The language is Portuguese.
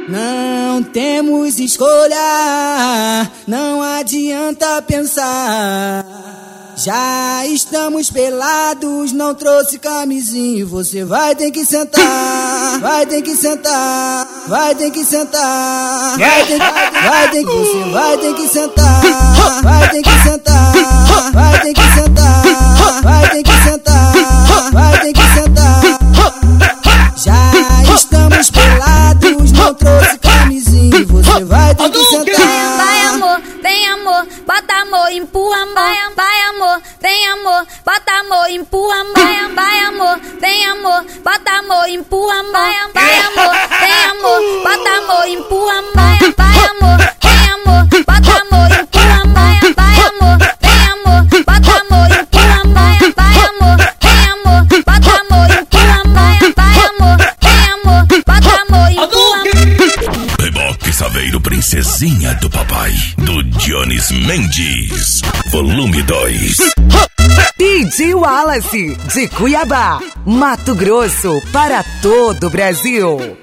Não temos escolha, não adianta pensar. Já estamos pelados, não trouxe camisinha. Você vai ter que sentar, vai ter que sentar, vai ter que sentar, você vai ter que sentar, vai ter que sentar, vai ter que sentar, vai ter que sentar, vai ter que sentar. Já estamos pelados, não trouxe camisinha. Você vai ter que sentar. Vai amor, vem amor, bota amor, empurra amor. Vai amor, vem amor, bota amor, empurra amor. Vai amor, vem amor, bota amor, empurra amor. Vai amor, vem amor, bota amor, empurra amor. Vai amor, vem amor, bota amor, empurra amor. Vai amor, vem amor, bota amor, empurra amor. Vai amor, vem amor, bota amor, empurra amor. Vai amor, vem amor, bota amor, empurra. Reboque Saveiro, princesinha do papai, do Jones Mendes, volume 2. DJ Wallace, de Cuiabá, Mato Grosso, para todo o Brasil.